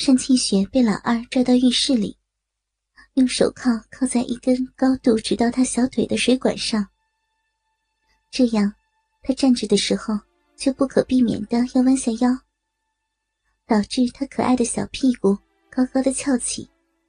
单庆雪被老二拽到浴室里，用手铐铐在一根高度直到她小腿的水管上，这样她站着的时候就不可避免地要弯下腰，导致她可爱的小屁股高高的翘起。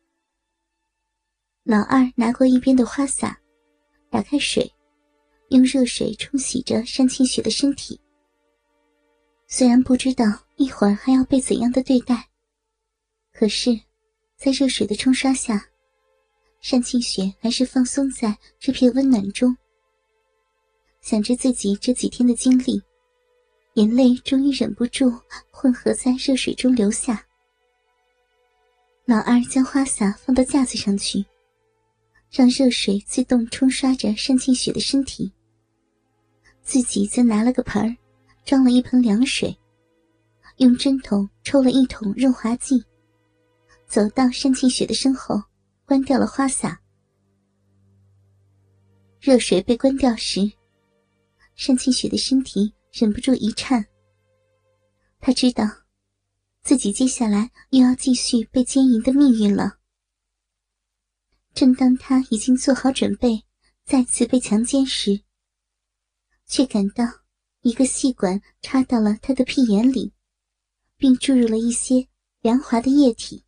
老二拿过一边的花洒，打开水，用热水冲洗着单庆雪的身体。虽然不知道一会儿还要被怎样的对待，可是在热水的冲刷下，单庆雪还是放松在这片温暖中。想着自己这几天的经历，眼泪终于忍不住混合在热水中流下。老二将花洒放到架子上去，让热水自动冲刷着单庆雪的身体，自己则拿了个盆儿，装了一盆凉水，用针筒抽了一桶润滑剂，走到单庆雪的身后，关掉了花洒。热水被关掉时，单庆雪的身体忍不住一颤。她知道自己接下来又要继续被奸淫的命运了。正当她已经做好准备再次被强奸时，却感到一个细管插到了她的屁眼里，并注入了一些凉滑的液体。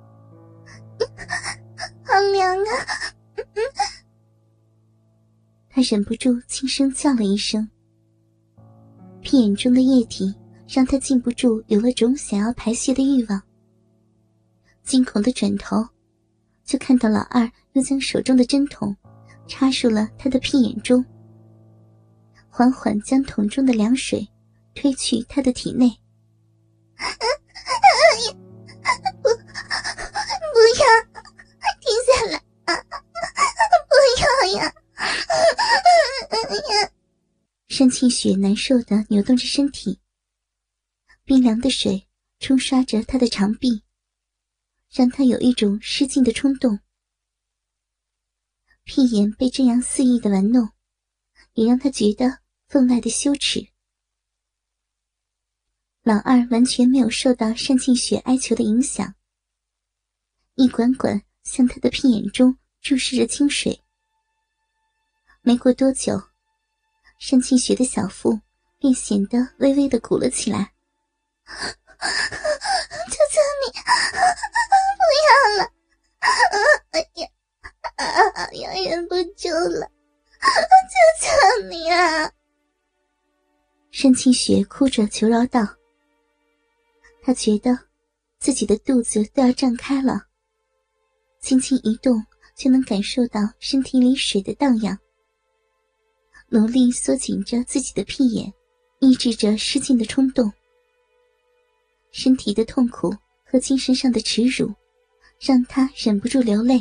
好凉啊！她忍不住轻声叫了一声。屁眼中的液体让她禁不住有了种想要排泄的欲望。惊恐地转头，就看到老二又将手中的针筒插入了她的屁眼中，缓缓将桶中的凉水推去她的体内。不要，停下来，不要呀！单庆雪难受地扭动着身体，冰凉的水冲刷着她的长臂，让她有一种失禁的冲动。屁眼被这样肆意的玩弄，也让她觉得分外的羞耻。老二完全没有受到单庆雪哀求的影响，一管管向她的屁眼中注射着清水。没过多久，单庆雪的小腹便显得微微地鼓了起来。求求你，不要了！要忍不住了，求求你啊！单庆雪哭着求饶道。她觉得自己的肚子都要胀开了，轻轻一动就能感受到身体里水的荡漾，努力缩紧着自己的屁眼，抑制着失禁的冲动。身体的痛苦和精神上的耻辱让她忍不住流泪。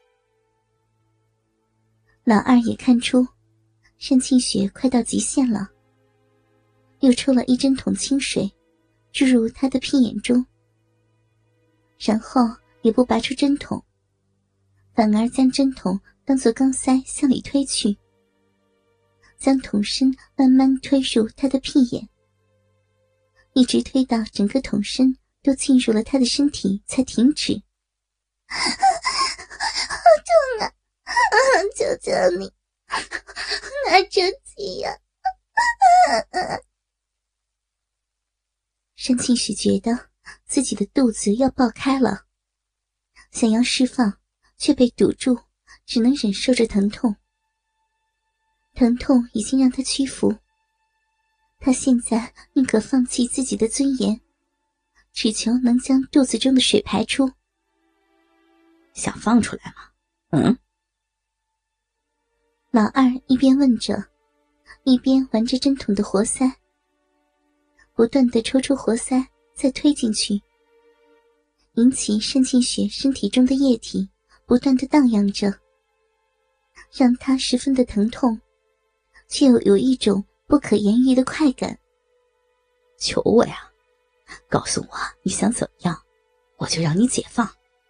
老二也看出单庆雪快到极限了，又抽了一针筒清水注入她的屁眼中，然后也不拔出针筒，反而将针筒当作钢塞向里推去，将筒身慢慢推入她的屁眼，一直推到整个筒身都进入了她的身体才停止。好痛啊！求求你，拿住气呀！单庆雪觉得自己的肚子要爆开了，想要释放却被堵住，只能忍受着疼痛。疼痛已经让她屈服，她现在宁可放弃自己的尊严，只求能将肚子中的水排出。 想放出来吗？ 老二一边问着，一边玩着针筒的活塞，不断地抽出活塞再推进去，引起单庆雪身体中的液体不断地荡漾着，让她十分的疼痛，却又有一种不可言喻的快感。 求我呀，告诉我你想怎么样，我就让你解放。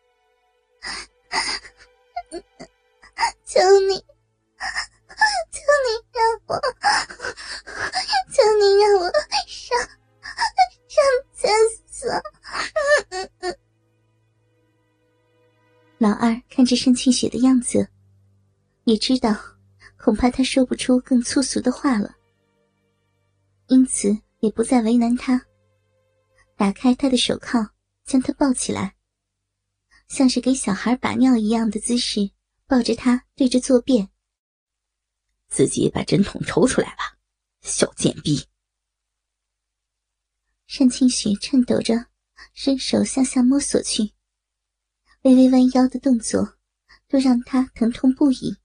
求你，求你让我，求你让我上厕所。 老二看着单庆雪的样子，也知道恐怕他说不出更粗俗的话了，因此也不再为难他，打开他的手铐，将他抱起来，像是给小孩把尿一样的姿势抱着他对着坐便。 自己把针筒抽出来吧，小贱逼。 单庆雪颤抖着伸手向下摸索去，微微弯腰的动作都让他疼痛不已。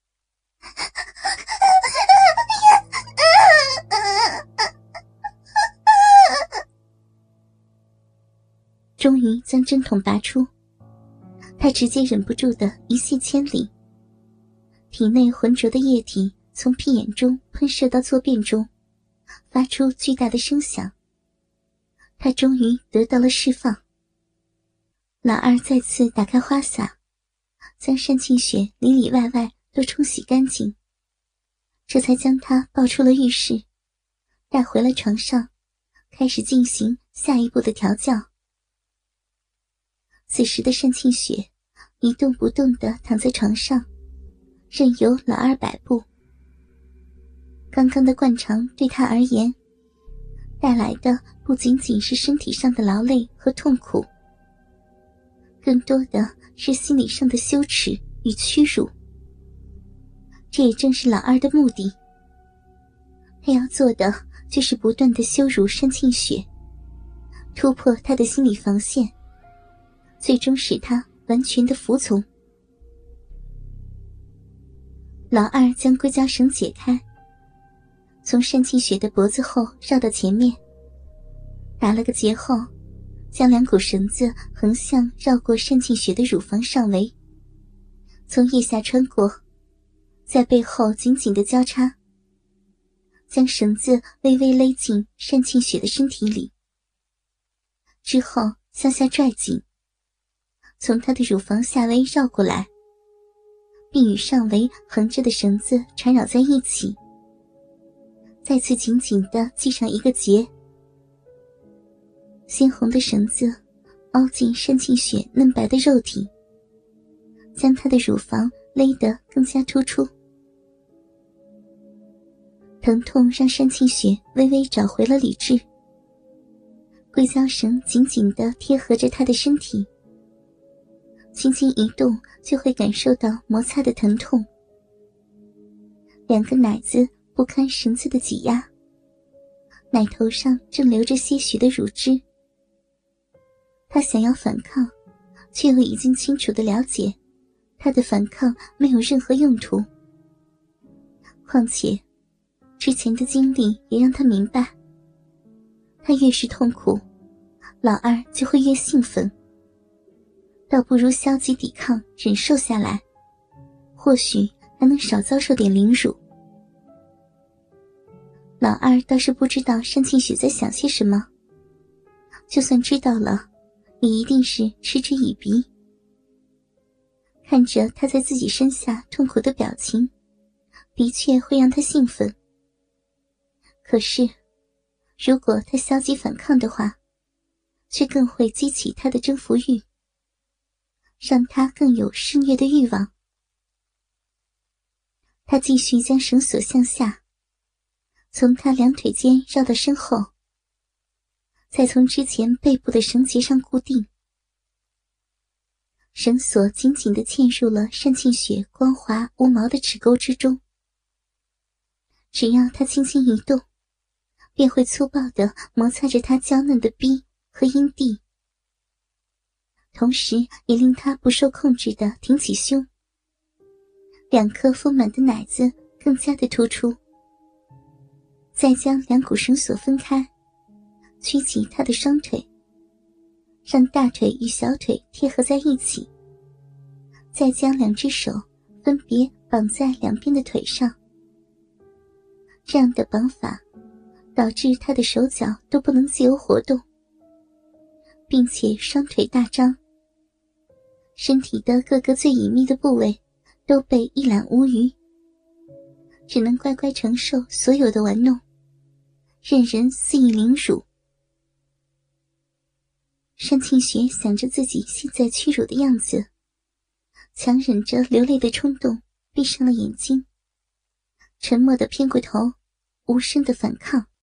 终于将针筒拔出，他直接忍不住的一泻千里，体内浑浊的液体从屁眼中喷射到坐便中，发出巨大的声响。他终于得到了释放。老二再次打开花洒，将单庆雪里里外外都冲洗干净，这才将她抱出了浴室，带回了床上，开始进行下一步的调教。此时的单庆雪一动不动地躺在床上，任由老二摆布。刚刚的惯常对他而言，带来的不仅仅是身体上的劳累和痛苦，更多的是心理上的羞耻与屈辱。这也正是老二的目的，他要做的就是不断地羞辱单庆雪，突破他的心理防线，最终使他完全的服从。老二将硅胶绳解开，从单庆雪的脖子后绕到前面，打了个结后，将两股绳子横向绕过单庆雪的乳房上围，从腋下穿过，在背后紧紧地交叉，将绳子微微勒进单庆雪的身体里，之后向下拽紧，从她的乳房下围绕过来，并与上围横着的绳子缠绕在一起，再次紧紧地系上一个结。鲜红的绳子凹进单庆雪嫩白的肉体，将她的乳房勒得更加突出。疼痛让单庆雪微微找回了理智，硅胶绳紧紧地贴合着她的身体，轻轻一动就会感受到摩擦的疼痛。两个奶子不堪绳子的挤压，奶头上正流着些许的乳汁。他想要反抗，却又已经清楚地了解他的反抗没有任何用途。况且之前的经历也让他明白，他越是痛苦，老二就会越兴奋，倒不如消极抵抗忍受下来，或许还能少遭受点凌辱。老二倒是不知道单庆雪在想些什么，就算知道了，也一定是嗤之以鼻。看着他在自己身下痛苦的表情，的确会让他兴奋。可是如果他消极反抗的话，却更会激起他的征服欲，让他更有施虐的欲望。他继续将绳索向下，从他两腿间绕到身后，再从之前背部的绳结上固定。绳索紧紧地嵌入了单庆雪光滑无毛的齿沟之中，只要他轻轻一动，便会粗暴地摩擦着他娇嫩的逼和阴蒂，同时也令他不受控制地挺起胸，两颗丰满的奶子更加的突出。再将两股绳索分开，曲起他的双腿，让大腿与小腿贴合在一起，再将两只手分别绑在两边的腿上。这样的绑法导致他的手脚都不能自由活动，并且双腿大张，身体的各个最隐秘的部位都被一览无余，只能乖乖承受所有的玩弄，任人肆意凌辱。单庆雪想着自己现在屈辱的样子， 强忍着流泪的冲动，闭上了眼睛，沉默地偏过头，无声的反抗。